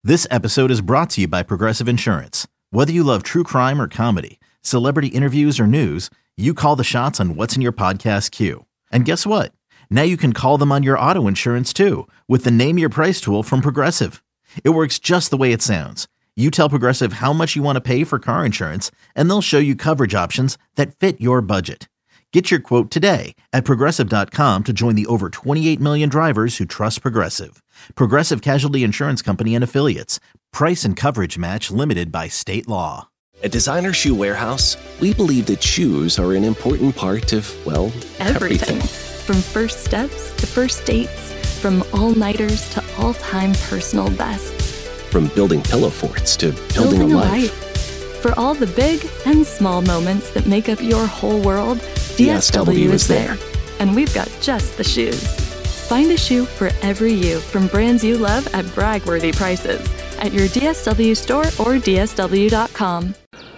This episode is brought to you by Progressive Insurance. Whether you love true crime or comedy, celebrity interviews or news, you call the shots on what's in your podcast queue. And guess what? Now you can call them on your auto insurance too with the Name Your Price tool from Progressive. It works just the way it sounds. You tell Progressive how much you want to pay for car insurance, and they'll show you coverage options that fit your budget. Get your quote today at Progressive.com to join the over 28 million drivers who trust Progressive. Progressive Casualty Insurance Company and Affiliates. Price and coverage match limited by state law. At Designer Shoe Warehouse, we believe that shoes are an important part of, well, everything. From first steps to first dates, from all-nighters to all-time personal bests. From building pillow forts to building a life. For all the big and small moments that make up your whole world, DSW is there. And we've got just the shoes. Find a shoe for every you from brands you love at brag-worthy prices at your DSW store or DSW.com.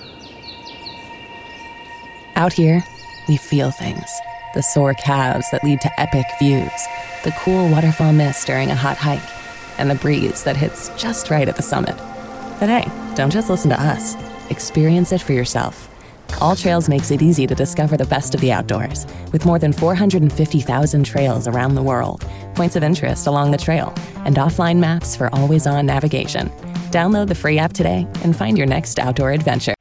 Out here, we feel things. The sore calves that lead to epic views, the cool waterfall mist during a hot hike, and the breeze that hits just right at the summit. But hey, don't just listen to us. Experience it for yourself. All Trails makes it easy to discover the best of the outdoors, with more than 450,000 trails around the world, points of interest along the trail, and offline maps for always-on navigation. Download the free app today and find your next outdoor adventure.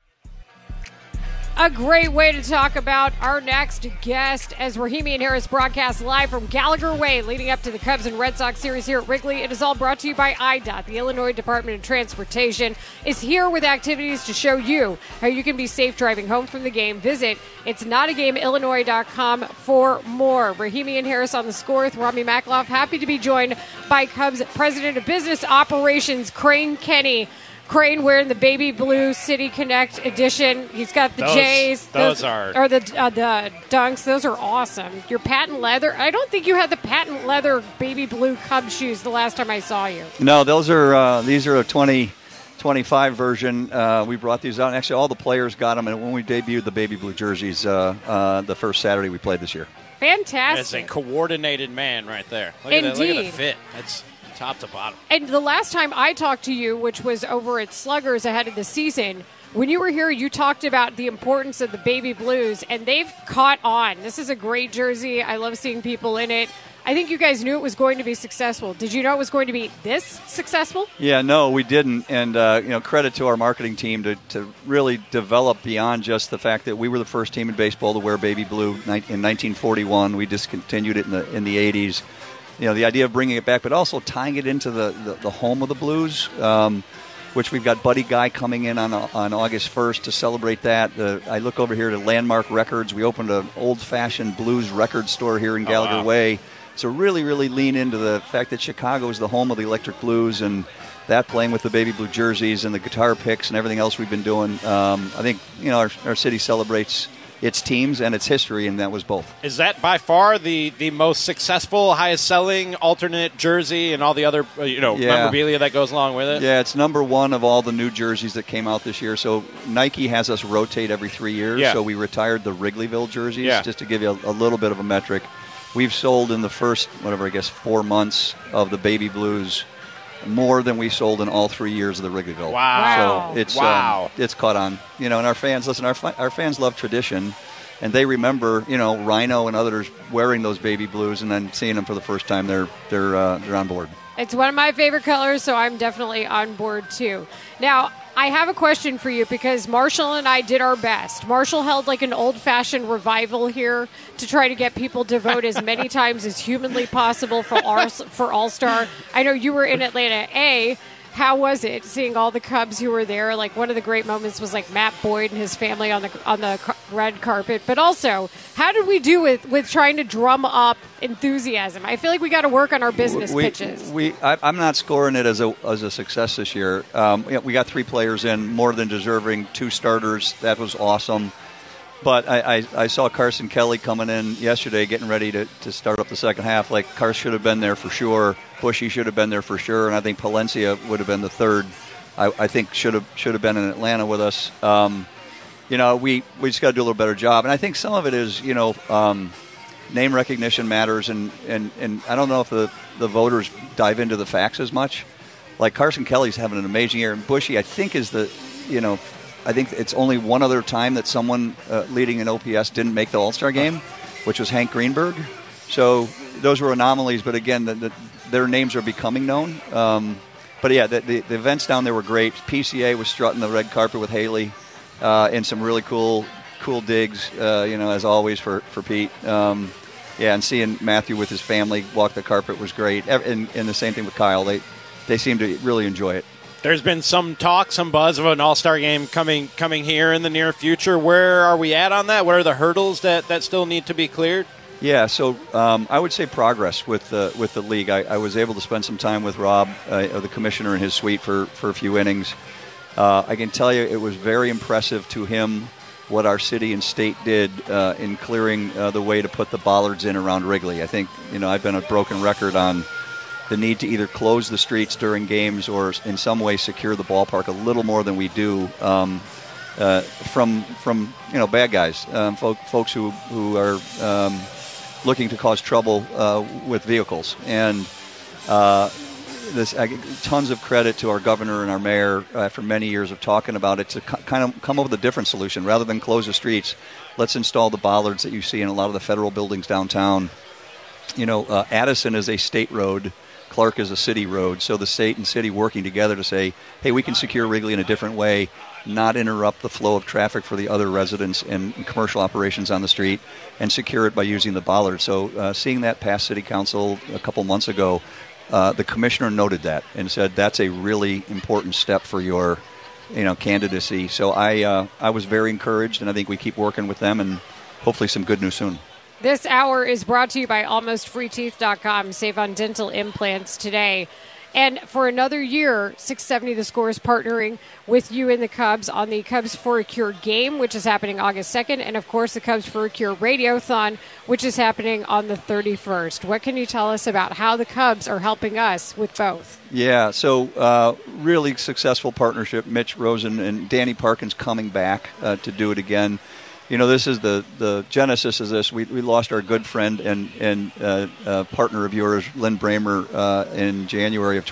A great way to talk about our next guest as Rahimi and Harris broadcast live from Gallagher Way leading up to the Cubs and Red Sox series here at Wrigley. It is all brought to you by IDOT. The Illinois Department of Transportation is here with activities to show you how you can be safe driving home from the game. Visit itsnotaGameIllinois.com for more. Rahimi and Harris on the score with Rami Makloff. Happy to be joined by Cubs President of Business Operations, Crane Kenny. Crane wearing the baby blue City Connect edition. He's got the J's. Those are the Dunks. Those are awesome. Your patent leather. I don't think you had the patent leather baby blue Cub shoes the last time I saw you. No, those are these are a 2025 version. We brought these out. And actually, all the players got them. And when we debuted the baby blue jerseys the first Saturday we played this year. Fantastic. That's a coordinated man right there. Look Indeed. at that. Look at the fit. That's top to bottom. And the last time I talked to you, which was over at Sluggers ahead of the season, when you were here, you talked about the importance of the baby blues, and they've caught on. This is a great jersey. I love seeing people in it. I think you guys knew it was going to be successful. Did you know it was going to be this successful? Yeah, no, we didn't. And, credit to our marketing team to really develop beyond just the fact that we were the first team in baseball to wear baby blue in 1941. We discontinued it in the 80s. You know, the idea of bringing it back, but also tying it into the home of the blues, which we've got Buddy Guy coming in on August 1st to celebrate that. I look over here to Landmark Records. We opened an old-fashioned blues record store here in Gallagher Way. So really, really lean into the fact that Chicago is the home of the Electric Blues, and that playing with the baby blue jerseys and the guitar picks and everything else we've been doing. I think, our city celebrates its teams and its history, and that was both. Is that by far the most successful, highest selling alternate jersey and all the other memorabilia that goes along with it? Yeah, it's number one of all the new jerseys that came out this year. So Nike has us rotate every 3 years. Yeah. So we retired the Wrigleyville jerseys, Yeah. just to give you a little bit of a metric. We've sold in the first, 4 months of the baby blues more than we sold in all 3 years of the Wrigleyville. Wow. So it's caught on. And our fans, listen, our fans love tradition, and they remember, Rhino and others wearing those baby blues, and then seeing them for the first time, they're on board. It's one of my favorite colors, so I'm definitely on board too. Now, I have a question for you because Marshall and I did our best. Marshall held like an old-fashioned revival here to try to get people to vote as many times as humanly possible for All-Star. I know you were in Atlanta. How was it seeing all the Cubs who were there? Like, one of the great moments was like Matt Boyd and his family on the red carpet. But also, how did we do with trying to drum up enthusiasm? I feel like we got to work on our business pitches. I'm not scoring it as a success this year. We got 3 players in, more than deserving, 2 starters. That was awesome. But I saw Carson Kelly coming in yesterday, getting ready to start up the second half. Like, Carson should have been there for sure. Bushy should have been there for sure, and I think Palencia would have been the third. I think should have been in Atlanta with us. We just got to do a little better job, and I think some of it is name recognition matters, and I don't know if the voters dive into the facts as much. like Carson Kelly's having an amazing year, and Bushy, I think, is I think it's only one other time that someone leading an OPS didn't make the All-Star game, which was Hank Greenberg. So those were anomalies, but again, their names are becoming known. But yeah, the events down there were great. PCA was strutting the red carpet with Haley, and some really cool digs, as always for Pete. And seeing Matthew with his family walk the carpet was great. And the same thing with Kyle. They seem to really enjoy it. There's been some talk, some buzz of an All-Star game coming here in the near future. Where are we at on that? What are the hurdles that still need to be cleared? Yeah, so I would say progress with the league. I was able to spend some time with Rob, the commissioner, in his suite for a few innings. I can tell you it was very impressive to him what our city and state did in clearing the way to put the bollards in around Wrigley. I think, I've been a broken record on the need to either close the streets during games or in some way secure the ballpark a little more than we do from bad guys, folks who are looking to cause trouble with vehicles. And tons of credit to our governor and our mayor after many years of talking about it to kind of come up with a different solution. Rather than close the streets, let's install the bollards that you see in a lot of the federal buildings downtown. Addison is a state road. Clark is a city road. So the state and city working together to say, hey, we can secure Wrigley in a different way, not interrupt the flow of traffic for the other residents and commercial operations on the street, and secure it by using the bollard. So seeing that pass City Council a couple months ago, the commissioner noted that and said that's a really important step for your candidacy. So I was very encouraged, and I think we keep working with them, and hopefully some good news soon. This hour is brought to you by AlmostFreeTeeth.com. Save on dental implants today. And for another year, 670 The Score is partnering with you and the Cubs on the Cubs for a Cure game, which is happening August 2nd, and, of course, the Cubs for a Cure Radiothon, which is happening on the 31st. What can you tell us about how the Cubs are helping us with both? Yeah, so really successful partnership. Mitch Rosen and Danny Parkins coming back to do it again. This is the genesis of this. We lost our good friend and partner of yours, Lynn Bramer, in January of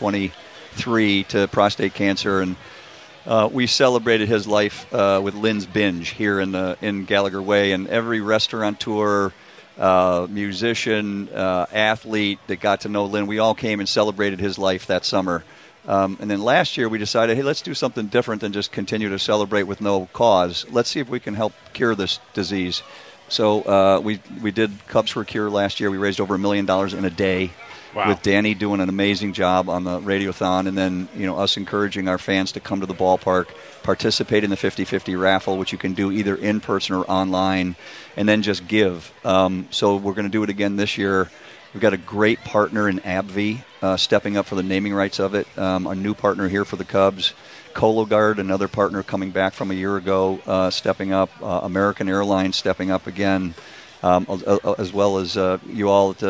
23 to prostate cancer, and we celebrated his life with Lynn's Binge here in Gallagher Way, and every restaurateur, musician, athlete that got to know Lynn, we all came and celebrated his life that summer. And then last year we decided, hey, let's do something different than just continue to celebrate with no cause. Let's see if we can help cure this disease. So we did Cubs for a Cure last year. We raised over $1 million in a day. Wow. With Danny doing an amazing job on the Radiothon, and then us encouraging our fans to come to the ballpark, participate in the 50-50 raffle, which you can do either in person or online, and then just give. So we're going to do it again this year. We've got a great partner in AbbVie stepping up for the naming rights of it. A new partner here for the Cubs. Cologuard, another partner coming back from a year ago, stepping up. American Airlines stepping up again, as well as you all at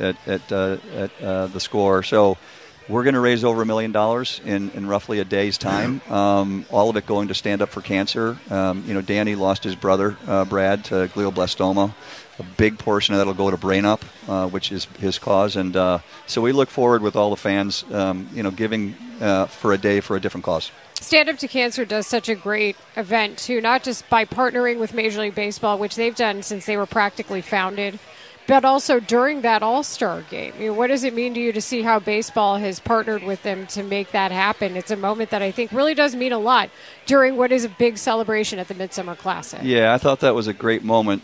the Score. So we're going to raise over $1 million in roughly a day's time. All of it going to Stand Up for Cancer. Danny lost his brother, Brad, to glioblastoma. A big portion of that will go to Brain Up, which is his cause. And so we look forward with all the fans, giving for a day for a different cause. Stand Up to Cancer does such a great event, too, not just by partnering with Major League Baseball, which they've done since they were practically founded, but also during that All-Star game. What does it mean to you to see how baseball has partnered with them to make that happen? It's a moment that I think really does mean a lot during what is a big celebration at the Midsummer Classic. Yeah, I thought that was a great moment.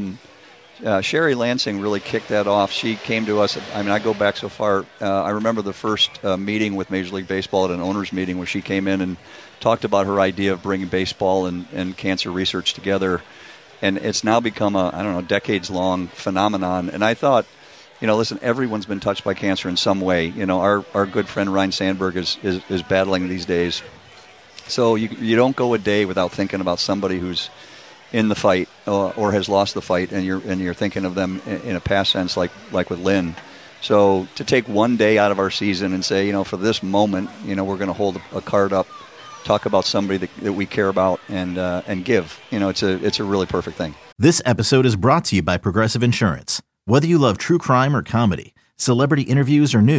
Sherry Lansing really kicked that off. She came to us. I go back so far. I remember the first meeting with Major League Baseball at an owners meeting where she came in and talked about her idea of bringing baseball and cancer research together. And it's now become a, decades-long phenomenon. And I thought, listen, everyone's been touched by cancer in some way. Our good friend Ryan Sandberg is battling these days. So you don't go a day without thinking about somebody who's in the fight or has lost the fight, and you're thinking of them in a past sense, like with Lynn. So to take one day out of our season and say, for this moment, we're going to hold a card up, talk about somebody that we care about, and give. It's a really perfect thing. This episode is brought to you by Progressive Insurance. Whether you love true crime or comedy, celebrity interviews or news,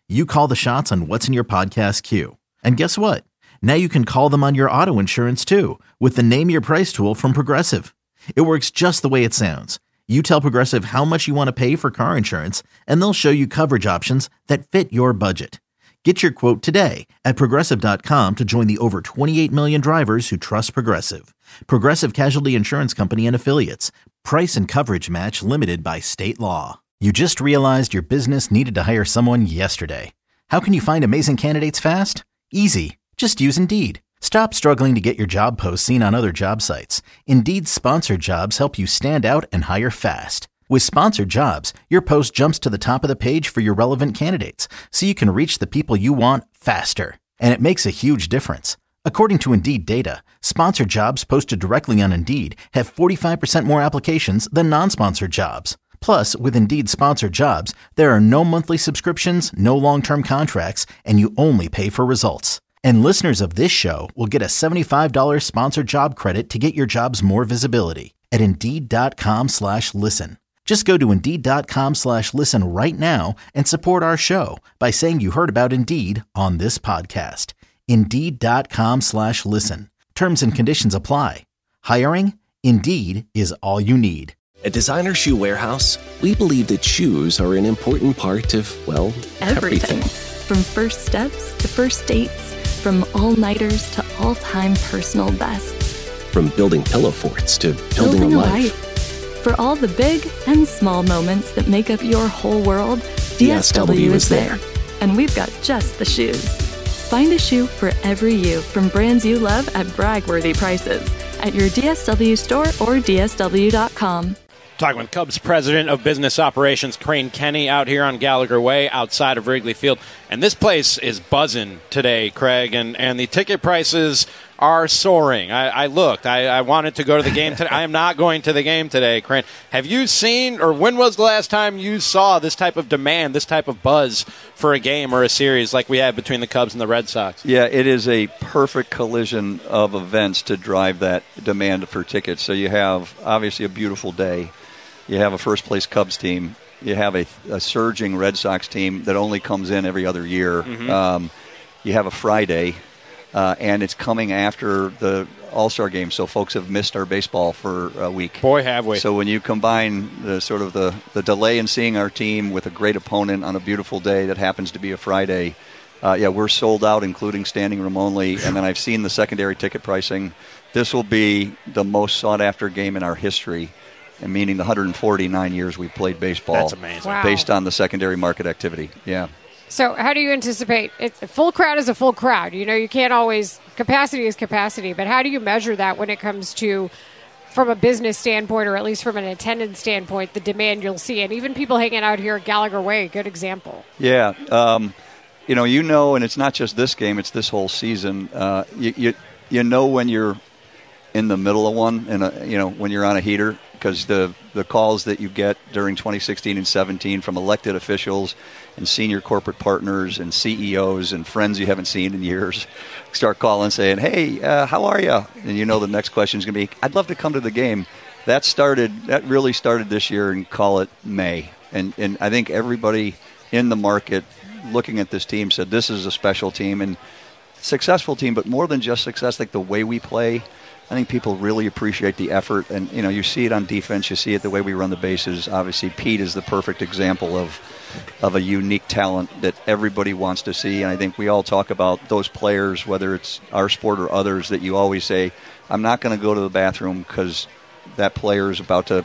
You call the shots on what's in your podcast queue. And guess what? Now you can call them on your auto insurance too with the Name Your Price tool from Progressive. It works just the way it sounds. You tell Progressive how much you want to pay for car insurance, and they'll show you coverage options that fit your budget. Get your quote today at Progressive.com to join the over 28 million drivers who trust Progressive. Progressive Casualty Insurance Company and Affiliates. Price and coverage match limited by state law. You just realized your business needed to hire someone yesterday. How can you find amazing candidates fast? Easy. Just use Indeed. Stop struggling to get your job posts seen on other job sites. Indeed's sponsored jobs help you stand out and hire fast. With sponsored jobs, your post jumps to the top of the page for your relevant candidates, so you can reach the people you want faster. And it makes a huge difference. According to Indeed data, sponsored jobs posted directly on Indeed have 45% more applications than non-sponsored jobs. Plus, with Indeed sponsored jobs, there are no monthly subscriptions, no long-term contracts, and you only pay for results. And listeners of this show will get a $75 sponsored job credit to get your jobs more visibility at Indeed.com/listen. Just go to Indeed.com/listen right now and support our show by saying you heard about Indeed on this podcast. Indeed.com/listen. Terms and conditions apply. Hiring? Indeed is all you need. At Designer Shoe Warehouse, we believe that shoes are an important part of, well, everything. From first steps to first dates, from all-nighters to all-time personal bests. From building pillow forts to building a life. For all the big and small moments that make up your whole world, DSW is there. And we've got just the shoes. Find a shoe for every you from brands you love at brag-worthy prices at your DSW store or DSW.com. Talking with Cubs President of Business Operations, Crane Kenny, out here on Gallagher Way outside of Wrigley Field. And this place is buzzing today, Craig, and the ticket prices are soaring. I looked. I wanted to go to the game today. I am not going to the game today, Crane. Have you seen, or when was the last time you saw this type of demand, this type of buzz for a game or a series like we had between the Cubs and the Red Sox? Yeah, it is a perfect collision of events to drive that demand for tickets. So you have, obviously, a beautiful day. You have a first-place Cubs team. You have a surging Red Sox team that only comes in every other year. Mm-hmm. You have a Friday, and it's coming after the All-Star game, so folks have missed our baseball for a week. Boy, have we. So when you combine the delay in seeing our team with a great opponent on a beautiful day that happens to be a Friday, we're sold out, including standing room only. And then I've seen the secondary ticket pricing. This will be the most sought-after game in our history. And meaning the 149 years we've played baseball. That's amazing. Wow. Based on the secondary market activity. Yeah. So how do you anticipate it? A full crowd is a full crowd. You know, you can't always, capacity is capacity, but how do you measure that when it comes to, from a business standpoint, or at least from an attendance standpoint, the demand you'll see? And even people hanging out here at Gallagher Way, good example. Yeah. And it's not just this game, it's this whole season. You know when you're in the middle of one, and when you're on a heater, because the calls that you get during 2016 and 17 from elected officials and senior corporate partners and CEOs and friends you haven't seen in years start calling saying, hey, how are you? And the next question is going to be, I'd love to come to the game. That really started this year, and call it May. And I think everybody in the market looking at this team said this is a special team and successful team, but more than just success, like the way we play. I think people really appreciate the effort, and you see it on defense. You see it the way we run the bases. Obviously, Pete is the perfect example of a unique talent that everybody wants to see. And I think we all talk about those players, whether it's our sport or others, that you always say, "I'm not going to go to the bathroom because that player is about to,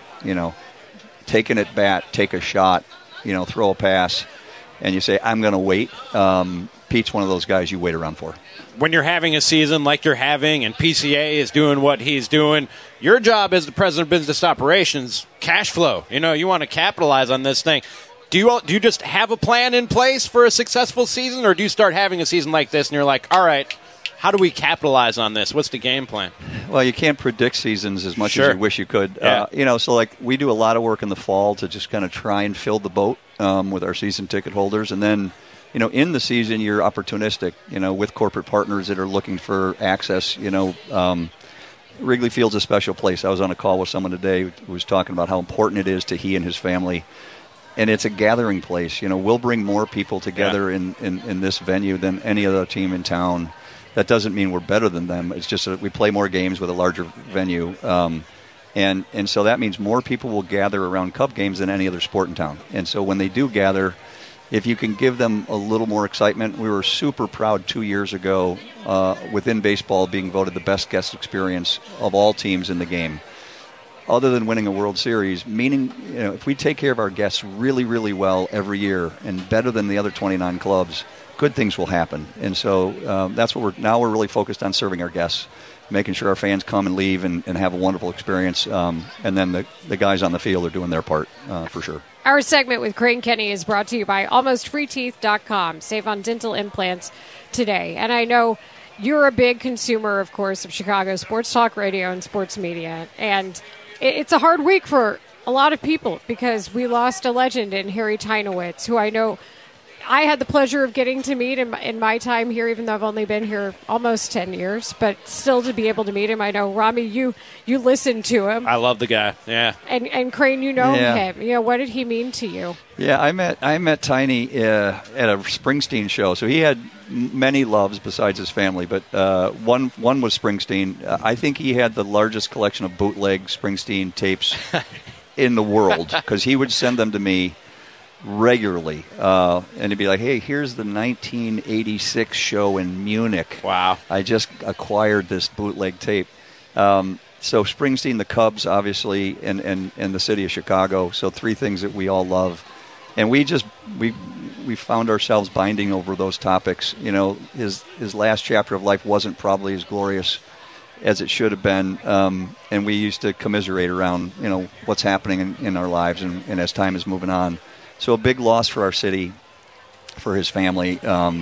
take an at bat, take a shot, throw a pass," and you say, "I'm going to wait." Pete's one of those guys you wait around for. When you're having a season like you're having and PCA is doing what he's doing, your job as the president of business operations, cash flow. You want to capitalize on this thing. Do you just have a plan in place for a successful season, or do you start having a season like this and you're like, all right, how do we capitalize on this? What's the game plan? Well, you can't predict seasons as much Sure. as you wish you could. Yeah. So we do a lot of work in the fall to just kind of try and fill the boat with our season ticket holders. And then, in the season, you're opportunistic, with corporate partners that are looking for access. Wrigley Field's a special place. I was on a call with someone today who was talking about how important it is to he and his family. it's a gathering place. We'll bring more people together in this venue than any other team in town. That doesn't mean we're better than them. It's just that we play more games with a larger venue. And so that means more people will gather around Cub games than any other sport in town. And so when they do gather, if you can give them a little more excitement, we were super proud 2 years ago within baseball being voted the best guest experience of all teams in the game, other than winning a World Series, meaning if we take care of our guests really, really well every year and better than the other 29 clubs, good things will happen. And so that's what we're really focused on, serving our guests, making sure our fans come and leave and have a wonderful experience. And then the guys on the field are doing their part for sure. Our segment with Crane Kenny is brought to you by AlmostFreeTeeth.com. Save on dental implants today. And I know you're a big consumer, of course, of Chicago sports talk radio and sports media. And it's a hard week for a lot of people because we lost a legend in Harry Teinowitz, who I know I had the pleasure of getting to meet in my time here, even though I've only been here almost 10 years, but still to be able to meet him. I know, Rami, you listened to him. I love the guy, yeah. And Crane, you know him. What did he mean to you? Yeah, I met Tiny at a Springsteen show. So he had many loves besides his family, but one was Springsteen. I think he had the largest collection of bootleg Springsteen tapes in the world because he would send them to me regularly, and he'd be like, hey, here's the 1986 show in Munich. Wow. I just acquired this bootleg tape. So Springsteen, the Cubs, obviously, and the city of Chicago. So three things that we all love. And we found ourselves binding over those topics. His last chapter of life wasn't probably as glorious as it should have been. And we used to commiserate around, what's happening in our lives and as time is moving on. So a big loss for our city, for his family.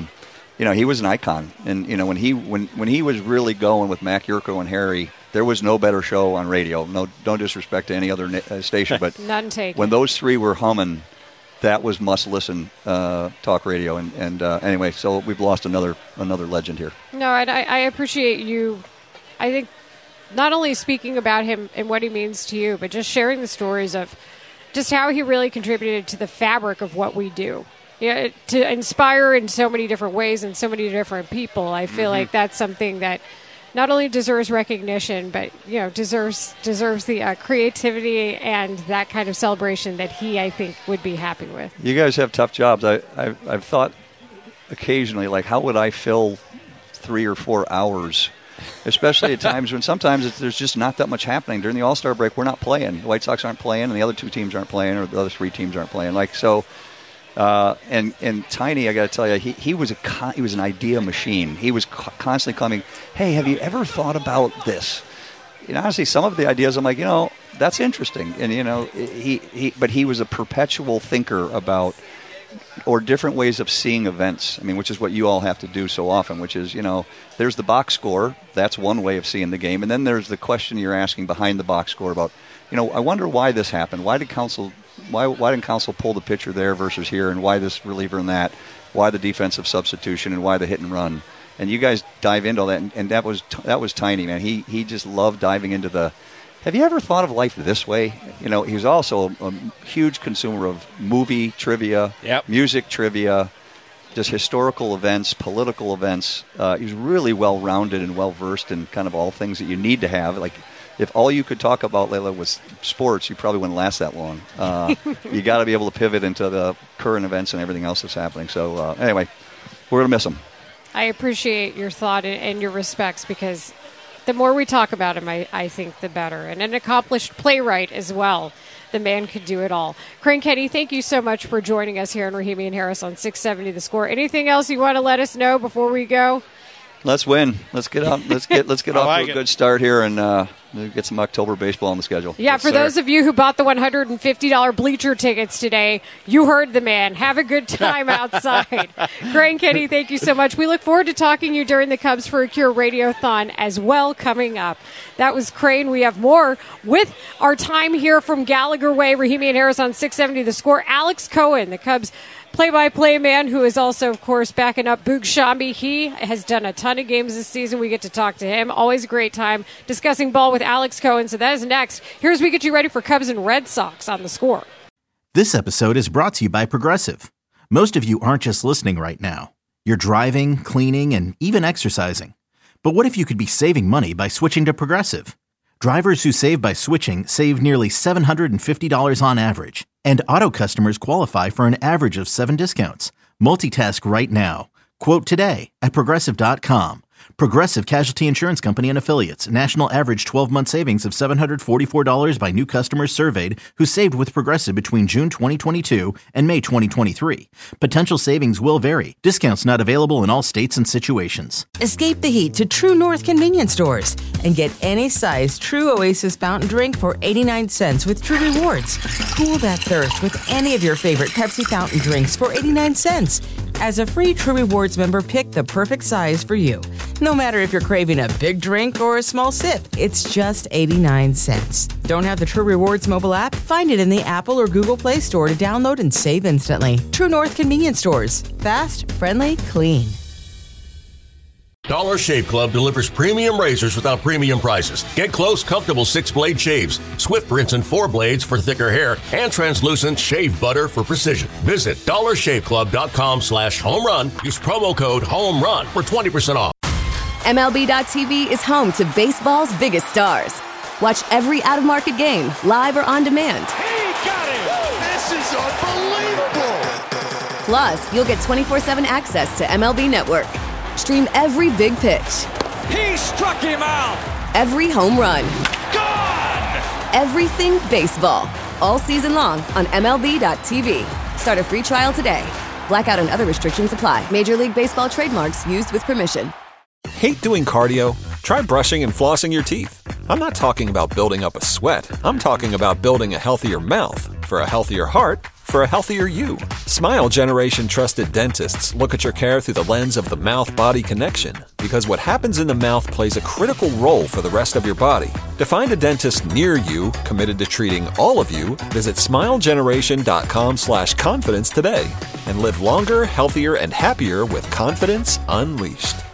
He was an icon, and when he was really going with Mac Yurko and Harry, there was no better show on radio. No, don't disrespect to any other station, but none taken. When those three were humming, that was must listen talk radio. And anyway, so we've lost another legend here. No, and I appreciate you. I think not only speaking about him and what he means to you, but just sharing the stories of just how he really contributed to the fabric of what we do. To inspire in so many different ways and so many different people. I feel like that's something that not only deserves recognition, but deserves the creativity and that kind of celebration that he, I think, would be happy with. You guys have tough jobs. I've thought occasionally, like, how would I fill 3 or 4 hours? Especially at times when sometimes there's just not that much happening. During the All-Star break, we're not playing. The White Sox aren't playing, and the other two teams aren't playing, or the other three teams aren't playing. And Tiny, I got to tell you, he was an idea machine. He was constantly coming, hey, have you ever thought about this? Honestly, some of the ideas, I'm like, that's interesting. And, but he was a perpetual thinker about or different ways of seeing events, which is what you all have to do so often, which is, there's the box score. That's one way of seeing the game. And then there's the question you're asking behind the box score about, I wonder why this happened. Why didn't counsel pull the pitcher there versus here, and why this reliever and that? Why the defensive substitution, and why the hit and run? And you guys dive into all that, and that was Tiny, man. He just loved diving into the, have you ever thought of life this way? He's also a huge consumer of movie trivia, music trivia, just historical events, political events. He's really well-rounded and well-versed in kind of all things that you need to have. Like, if all you could talk about, Layla, was sports, you probably wouldn't last that long. You got to be able to pivot into the current events and everything else that's happening. So anyway, we're going to miss him. I appreciate your thought and your respects, because the more we talk about him, I think the better. And an accomplished playwright as well. The man could do it all. Crane Kenny, thank you so much for joining us here on Rahimi and Harris on 670 The Score. Anything else you want to let us know before we go? Let's win. Let's get out. Let's get off to a good start here and get some October baseball on the schedule. Yeah, yes, for those of you who bought the $150 bleacher tickets today, you heard the man. Have a good time outside. Crane Kenny, thank you so much. We look forward to talking to you during the Cubs for a Cure Radiothon as well coming up. That was Crane. We have more with our time here from Gallagher Way. Rahimi and Harris on 670 The Score. Alex Cohen, the Cubs play-by-play man, who is also, of course, backing up Boog Shambi. He has done a ton of games this season. We get to talk to him. Always a great time discussing ball with Alex Cohen. So that is next. Here's we get you ready for Cubs and Red Sox on The Score. This episode is brought to you by Progressive. Most of you aren't just listening right now. You're driving, cleaning, and even exercising. But what if you could be saving money by switching to Progressive? Drivers who save by switching save nearly $750 on average. And auto customers qualify for an average of 7 discounts. Multitask right now. Quote today at Progressive.com. Progressive Casualty Insurance Company and Affiliates. National average 12-month savings of $744 by new customers surveyed who saved with Progressive between June 2022 and May 2023. Potential savings will vary. Discounts not available in all states and situations. Escape the heat to True North convenience stores and get any size True Oasis fountain drink for 89 cents with True Rewards. Cool that thirst with any of your favorite Pepsi fountain drinks for 89 cents. As a free True Rewards member, pick the perfect size for you. No matter if you're craving a big drink or a small sip, it's just 89 cents. Don't have the True Rewards mobile app? Find it in the Apple or Google Play Store to download and save instantly. True North convenience stores. Fast, friendly, clean. Dollar Shave Club delivers premium razors without premium prices. Get close, comfortable 6-blade shaves, swift rinse and 4 blades for thicker hair, and translucent shave butter for precision. Visit dollarshaveclub.com/home run. Use promo code HOMERUN for 20% off. MLB.tv is home to baseball's biggest stars. Watch every out-of-market game, live or on demand. He got it! This is unbelievable! Plus, you'll get 24/7 access to MLB Network. Stream every big pitch. He struck him out! Every home run. Gone! Everything baseball. All season long on MLB.tv. Start a free trial today. Blackout and other restrictions apply. Major League Baseball trademarks used with permission. Hate doing cardio? Try brushing and flossing your teeth. I'm not talking about building up a sweat. I'm talking about building a healthier mouth. For a healthier heart, for a healthier you. Smile Generation trusted dentists look at your care through the lens of the mouth-body connection, because what happens in the mouth plays a critical role for the rest of your body. To find a dentist near you committed to treating all of you, visit smilegeneration.com/confidence today and live longer, healthier, and happier with confidence unleashed.